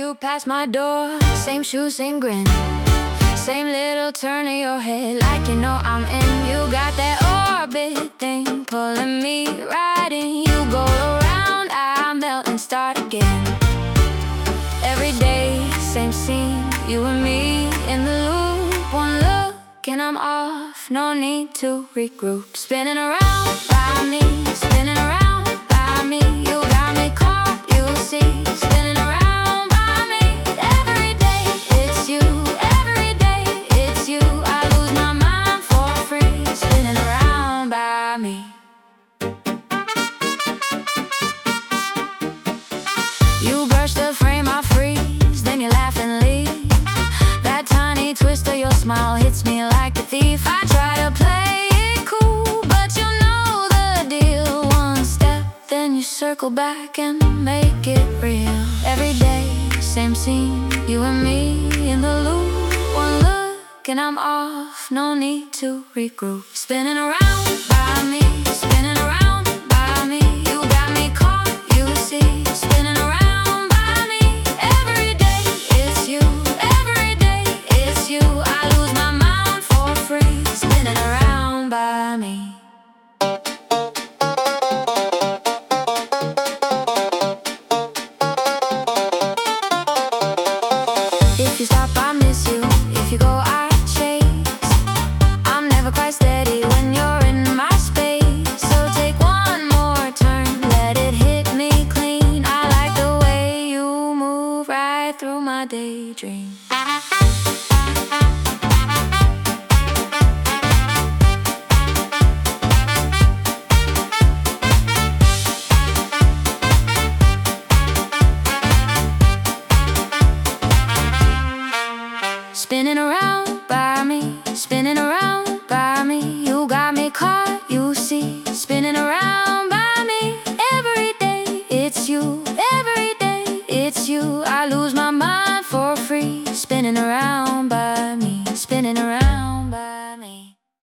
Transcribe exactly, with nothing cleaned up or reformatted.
you pass my door. Same shoes, same grin, same little turn of your head, like you know I'm in. You got that orbit thing pulling me right in. You go around, I melt and start again. Every day, same scene, you and me in the loop. One look and I'm off, no need to regroup. Spinning around by me, spinning around by me. You got me caught, you see. Spinning around by me. Every day it's you, every day it's you. I lose my mind for free. Spinning around by me. You brush the frame, I freeze, then you laugh and leave. That tiny twist of your smile hits me like a thief. I try to play it cool, but you know the deal. One step, then you circle back and make it real. Every day, same scene, you and me in the loop. One look and I'm off, no need to regroup. Spinning around by me, spinning around by me. You got me caught, you see. Spinning around by me. Every day it's you, every day it's you. I lose my mind for free. Spinning around by me. If you stop, I miss you. If you go, I chase. I'm never quite steady when you're in my space. So take one more turn, let it hit me clean. I like the way you move right through my daydream. Spinning around by me, spinning around by me. You got me caught, you see. Spinning around by me. Every day it's you, every day it's you. I lose